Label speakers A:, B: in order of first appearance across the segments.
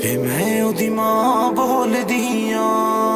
A: ਵੇ ਮੈਂ ਉਹਦੀ ਮਾਂ ਬੋਲਦੀ ਆਂ।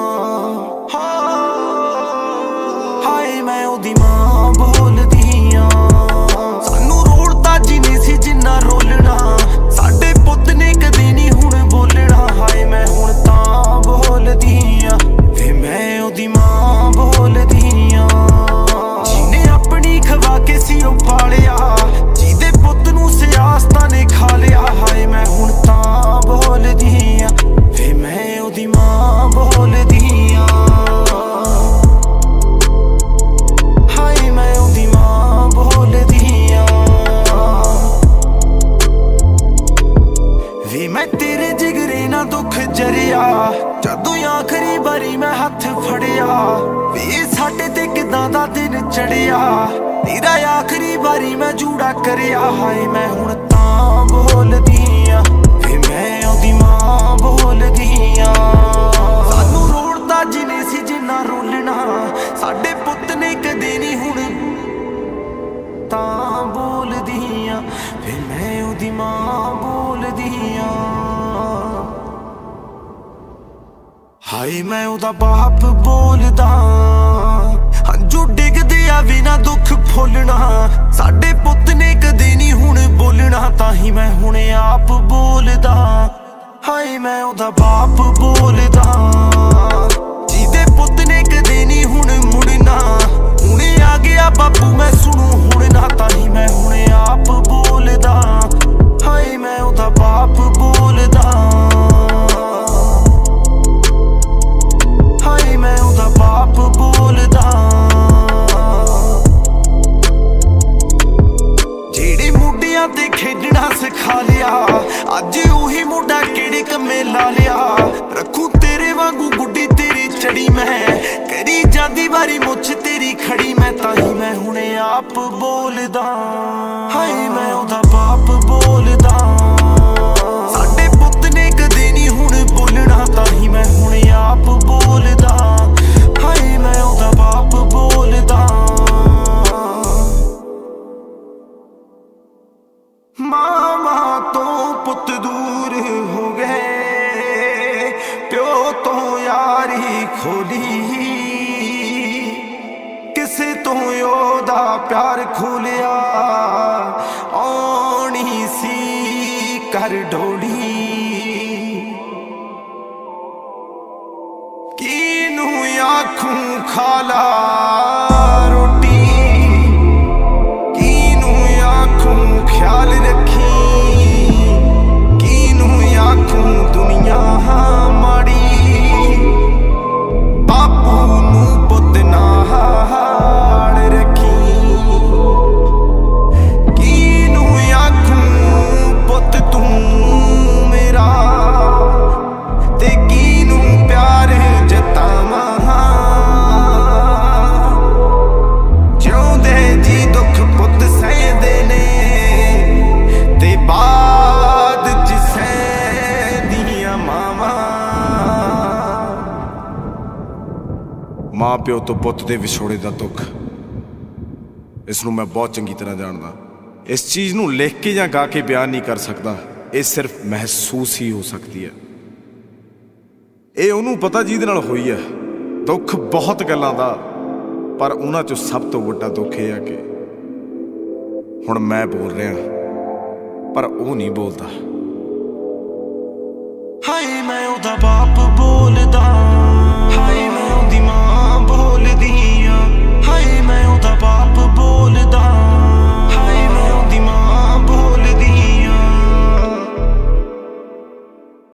A: ਹਾਏ ਮੈਂ ਉਹਦੀ ਮਾਂ ਬੋਲਦੀ ਆਂ। ਸਾਨੂੰ ਰੋੜਤਾ ਜਿੰਨੀ ਸੀ ਜਿੰਨਾ ਰੋਲਣਾ, ਸਾਡੇ ਪੁੱਤ ਨੇ ਕਦੇ ਨਹੀਂ ਹੁਣ ਬੋਲਣਾ। ਹਾਏ ਮੈਂ ਹੁਣ ਤਾਂ ਬੋਲਦੀ ਆਂ। ਵੇ ਮੈਂ ਉਹਦੀ ਮਾਂ ਬੋਲਦੀ ਆਂ। ਜਿਹਨੇ ਆਪਣੀ ਖਵਾ ਕੇ ਸੀ ਉਹ ਪਾਲਿਆ, ਜਿਹਦੇ ਪੁੱਤ ਨੂੰ ਸਿਆਸਤਾਂ ਨੇ ਖਾ ਲਿਆ। ਹਾਏ ਮੈਂ ਹੁਣ ਤਾਂ ਬੋਲਦੀ ਆਂ। ਵੇ ਮੈਂ ਉਹਦੀ ਮਾਂ ਬੋਲਦੀ ਆਂ। ਹਾਏ ਮੈਂ ਉਹਦੀ ਮਾਂ ਬੋਲਦੀ ਆਂ। ਵੇ ਮੈਂ ਤੇਰੇ ਜਿਗਰੇ ਨਾਲ ਦੁੱਖ ਜਰਿਆ, ਜਦੋਂ ਆਖਰੀ ਵਾਰੀ ਮੈਂ ਹੱਥ ਫੜਿਆ। ਵੇ ਸਾਡੇ ਤੇ ਕਿੱਦਾਂ ਦਾ ਦਿਨ ਚੜਿਆ, ਤੇਰਾ ਆਖਰੀ ਵਾਰੀ ਮੈਂ ਜੂੜਾ ਕਰਿਆ। ਹਾਏ ਮੈਂ ਹੁਣ ਤਾਂ ਬੋਲਦੀ ਆਂ। ਵੇ ਮੈਂ ਉਹਦੀ ਮਾਂ ਬੋਲਦੀ ਆਂ। ਸਾਨੂੰ ਰੋੜਤਾ ਜਿੰਨੇ ਸੀ ਜਿੰਨਾ ਰੋਲਣਾ, ਸਾਡੇ ਪੁੱਤ ਨੇ ਕਦੇ ਨਹੀਂ ਹੁਣ ਤਾਂ ਬੋਲਦੀ ਆਂ। ਵੇ ਮੈਂ ਉਹਦੀ ਮਾਂ ਬੋਲਦੀ ਆਂ। ਹਾਏ ਮੈਂ ਉਹਦਾ ਬਾਪ ਬੋਲਦਾ, ਹੰਝੂ ਡਿੱਗਦੇ ਆ ਵੀ ਨਾ ਦੁੱਖ ਫੁੱਲਣਾ। ਸਾਡੇ ਪੁੱਤ ਨੇ ਕਦੇ ਨਹੀਂ ਹੁਣ ਬੋਲਣਾ, ਤਾਂ ਹੀ ਮੈਂ ਹੁਣ ਆਪ ਬੋਲਦਾ। ਹਾਏ ਮੈਂ ਉਹਦਾ ਬਾਪ ਬੋਲਦਾ, ਜਿਹਦੇ ਪੁੱਤ ਨੇ ਕਦੇ ਨਹੀਂ ਹੁਣ ਮੁੜਨਾ। ਹੁਣੇ ਆ ਗਿਆ ਬਾਪੂ ਮੈਂ ਸੁਣੂ ਹੁਣ ਨਾ, ਤਾਂ ਹੀ ਮੈਂ ਹੁਣ ਆਪ ਬੋਲਦਾ। ਹਾਏ ਮੈਂ ਉਹਦਾ ਬਾਪ ਬੋਲਦਾ। ਹਾਏ ਮੈਂ ਉਹਦਾ ਬਾਪ ਬੋਲਦਾ। ਜਿਹੜੇ ਮੁੰਡਿਆਂ ਤੇ ਖੇਡਣਾ ਸਿਖਾ ਲਿਆ, ਅੱਜ ਉਹੀ ਮੁੰਡਾ ਕਿਹੜੇ ਕੰਮੇ ਲਾ ਲਿਆ। ਰੱਖੂ ਤੇਰੇ ਵਾਂਗੂ ਗੁੱਡੀ ਤੇਰੀ ਚੜੀ ਮੈਂ, ਕਰੀ ਜਾਂਦੀ ਵਾਰੀ ਮੁੱਛ ਤੇਰੀ ਖੜੀ ਮੈਂ, ਤਾਂ ਹੀ ਮੈਂ ਹੁਣ ਆਪ ਬੋਲਦਾ। ਹਾਏ ਮੈਂ ਉਹਦਾ ਬਾਪ ਬੋਲਦਾ। ਸਾਡੇ ਪੁੱਤ ਨੇ ਕਦੇ ਨਹੀਂ ਹੁਣ ਬੋਲਣਾ, ਤਾਂ ਹੀ ਮੈਂ ਹੁਣ ਆਪ ਬੋਲਦਾ। ਹਾਏ ਮੈਂ ਉਹਦਾ ਬਾਪ ਬੋਲਦਾ। ਮਾਂ ਤੋਂ ਪੁੱਤ ਦੂਰ ਹੋ ਗਏ, ਪਿਓ ਤੋਂ ਯਾਰੀ ਖੋਲੀ, ਕਿਸੇ ਤੋਂ ਉਹਦਾ ਪਿਆਰ ਖੋਲਿਆ। ਆਉਣੀ ਸੀ ਕਰ ਢੋਲੀ, ਕਿਨੂੰ ਆਖੂੰ ਖਾਲਾ ਰੋਟੀ, ਕਿਨੂੰ ਆਖੂੰ ਖਿਆਲ ਰੱਖੀ, ਕਿਨੂੰ ਆਖੂੰ ਦੁਨੀਆ ਮਾੜੀ। ਬਾਪੂ ਨੂੰ ਪੁੱਤ ਨਾਲ ਰੱਖੀ, ਕਿਨੂੰ ਆਖੂੰ ਪੁੱਤ ਤੂੰ ਮੇਰਾ, ਤੇ ਕਿਨੂੰ ਪਿਆਰ ਜਤਾਵਾਂ। ਜਿਉਂਦੇ ਜੀ ਦੁੱਖ ਪੁੱਤ ਸਹਿੰਦੇ ਨੇ, ਤੇ ਬਾਅਦ ਚ ਸਹਿੰਦੀਆਂ ਮਾਵਾਂ।
B: ਮਾਂ ਪਿਓ ਤੋਂ ਪੁੱਤ ਦੇ ਵਿਛੋੜੇ ਦਾ ਦੁੱਖ, ਇਸ ਨੂੰ ਮੈਂ ਬਹੁਤ ਚੰਗੀ ਤਰ੍ਹਾਂ ਜਾਣਦਾ। ਇਸ ਚੀਜ਼ ਨੂੰ ਲਿਖ ਕੇ ਜਾਂ ਗਾ ਕੇ ਬਿਆਨ ਨਹੀਂ ਕਰ ਸਕਦਾ, ਇਹ ਸਿਰਫ ਮਹਿਸੂਸ ਹੀ ਹੋ ਸਕਦੀ ਹੈ। ਇਹ ਉਹਨੂੰ ਪਤਾ ਜਿਹਦੇ ਨਾਲ ਹੋਈ ਹੈ। ਦੁੱਖ ਬਹੁਤ ਗੱਲਾਂ ਦਾ, ਪਰ ਉਹਨਾਂ ਚੋਂ ਸਭ ਤੋਂ ਵੱਡਾ ਦੁੱਖ ਇਹ ਹੈ ਕਿ ਹੁਣ ਮੈਂ ਬੋਲ ਰਿਹਾ, ਪਰ ਉਹ ਨਹੀਂ ਬੋਲਦਾ।
A: ਹਾਏ ਮੈਂ ਉਹਦਾ